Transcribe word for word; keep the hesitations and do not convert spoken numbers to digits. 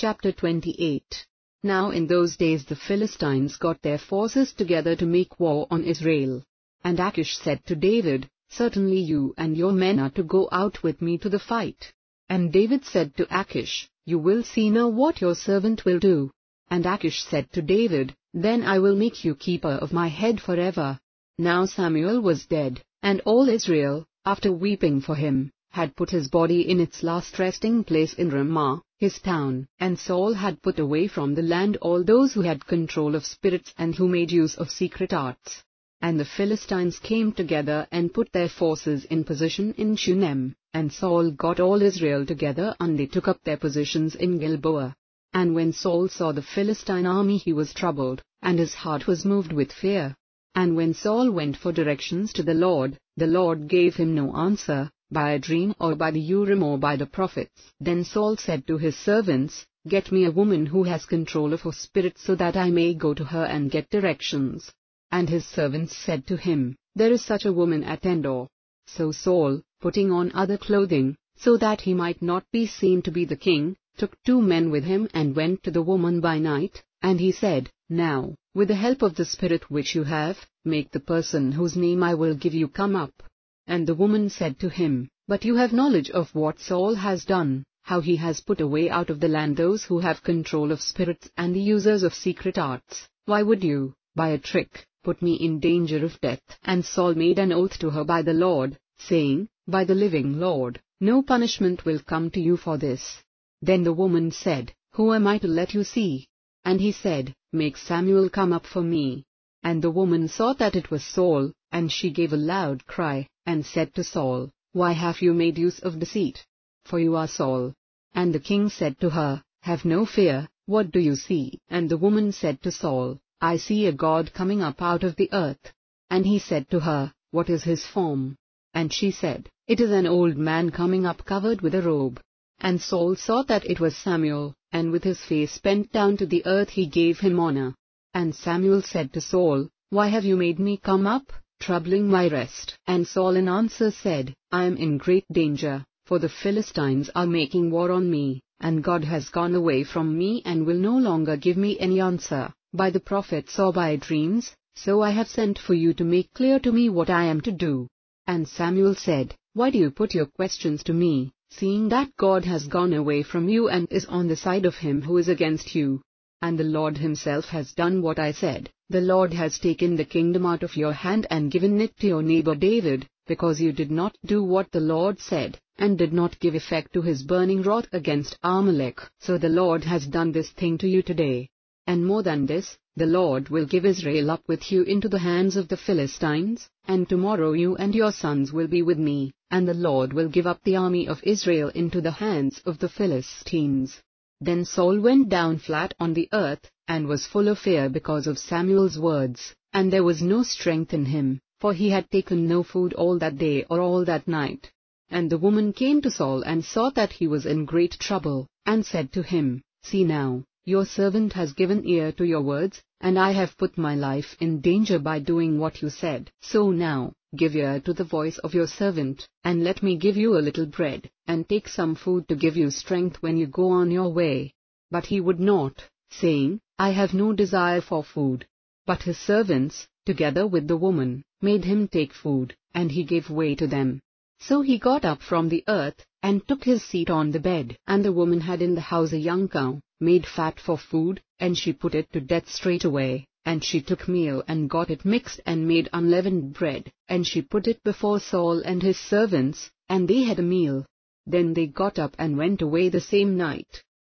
Chapter twenty-eight. Now in those days the Philistines got their forces together to make war on Israel. And Achish said to David, Certainly you and your men are to go out with me to the fight. And David said to Achish, You will see now what your servant will do. And Achish said to David, Then I will make you keeper of my head forever. Now Samuel was dead, and all Israel, after weeping for him, had put his body in its last resting place in Ramah, his town. And Saul had put away from the land all those who had control of spirits and who made use of secret arts. And the Philistines came together and put their forces in position in Shunem, and Saul got all Israel together and they took up their positions in Gilboa. And when Saul saw the Philistine army he was troubled, and his heart was moved with fear. And when Saul went for directions to the Lord, the Lord gave him no answer, by a dream or by the Urim or by the prophets. Then Saul said to his servants, Get me a woman who has control of her spirit so that I may go to her and get directions. And his servants said to him, There is such a woman at Endor. So Saul, putting on other clothing, so that he might not be seen to be the king, took two men with him and went to the woman by night, and he said, Now, with the help of the spirit which you have, make the person whose name I will give you come up. And the woman said to him, But you have knowledge of what Saul has done, how he has put away out of the land those who have control of spirits and the users of secret arts. Why would you, by a trick, put me in danger of death? And Saul made an oath to her by the Lord, saying, By the living Lord, no punishment will come to you for this. Then the woman said, Who am I to let you see? And he said, Make Samuel come up for me. And the woman saw that it was Saul, and she gave a loud cry, and said to Saul, Why have you made use of deceit? For you are Saul. And the king said to her, Have no fear, what do you see? And the woman said to Saul, I see a god coming up out of the earth. And he said to her, What is his form? And she said, It is an old man coming up covered with a robe. And Saul saw that it was Samuel, and with his face bent down to the earth he gave him honor. And Samuel said to Saul, Why have you made me come up, troubling my rest? And Saul in answer said, I am in great danger, for the Philistines are making war on me, and God has gone away from me and will no longer give me any answer, by the prophets or by dreams, so I have sent for you to make clear to me what I am to do. And Samuel said, Why do you put your questions to me, seeing that God has gone away from you and is on the side of him who is against you? And the Lord himself has done what I said. The Lord has taken the kingdom out of your hand and given it to your neighbor David, because you did not do what the Lord said, and did not give effect to his burning wrath against Amalek. So the Lord has done this thing to you today. And more than this, the Lord will give Israel up with you into the hands of the Philistines, and tomorrow you and your sons will be with me, and the Lord will give up the army of Israel into the hands of the Philistines. Then Saul went down flat on the earth, and was full of fear because of Samuel's words, and there was no strength in him, for he had taken no food all that day or all that night. And the woman came to Saul and saw that he was in great trouble, and said to him, See now, your servant has given ear to your words, and I have put my life in danger by doing what you said. So now, give ear to the voice of your servant, and let me give you a little bread, and take some food to give you strength when you go on your way. But he would not, saying, I have no desire for food. But his servants, together with the woman, made him take food, and he gave way to them. So he got up from the earth, and took his seat on the bed. And the woman had in the house a young cow, made fat for food, and she put it to death straightway. And she took meal and got it mixed and made unleavened bread, and she put it before Saul and his servants, and they had a meal. Then they got up and went away the same night.